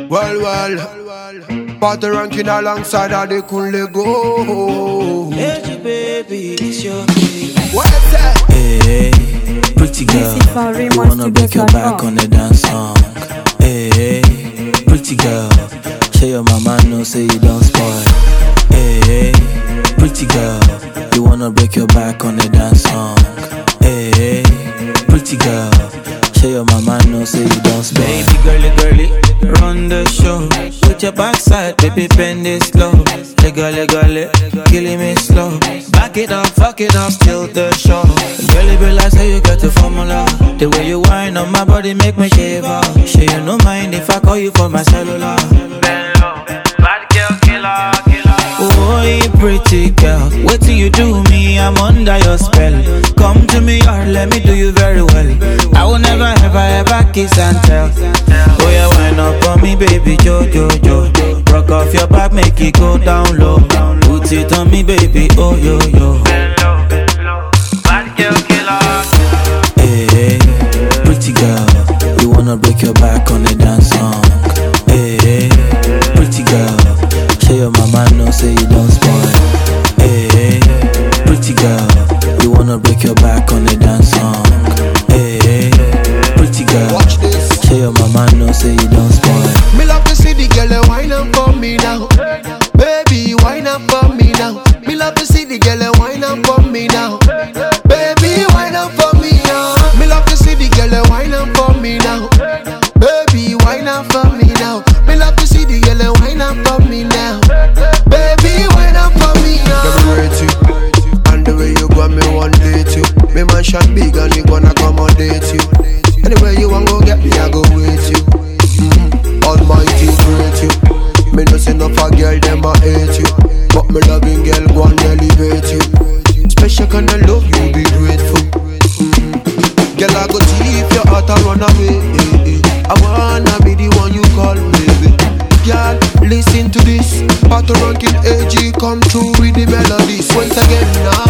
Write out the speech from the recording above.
Well, Party ranking alongside of the cool go. Hey, baby, it's your baby. What is that? Hey, pretty girl, you wanna break your back on the dance song. Hey, pretty girl, show your mama know say you don't spoil. Hey, pretty girl, you wanna break your back on the dance song. Hey, pretty girl, show your mama know say you don't spoil. Baby girly, run the show. Put your backside, baby, bend it slow. Legale, killing me slow. Back it up, fuck it up, till the show. Girl, it be like say you got the formula. The way you whine on my body make me shiver. Sure you no mind if I call you for my cellular. Bad girl, killer. Oh, you pretty girl, what do you do me? I'm under your spell. Come to me or let me do you very well. I will never ever kiss and tell. Oh yeah, wind up on me, baby, jo. Rock off your back, make it go down low. Put it on me, baby, oh yo. Bad girl killer. Hey, pretty girl, you wanna break your back on the dance song. Hey, pretty girl, show your mama know say you don't spoil. Hey, pretty girl, you wanna break your back on the dance song. Hey, pretty girl, watch this. Show your mama know say you don't spoil. Me love to see the girl wine up for me now. Baby, wine up for me now. Me love to see the girl wine up for me now. Baby, wine up for me now. Me love to see the girl wine up for me now. Baby, wine up for me now. Me love to see the girl wine up for me now. Baby, wine up for me now. Let me rate you, and the way you got me one date you. Me man shot big and he gonna accommodate you. Anywhere you want go get me, I go with you. Almighty great you. Me no say no for girl, them I hate you. But me loving girl go and elevate you. Special kind of love, you be grateful. Girl, I go see if your heart a run away. I wanna be the one you call baby. Girl, listen to this. Party ranking AG come through with the melodies. Once again now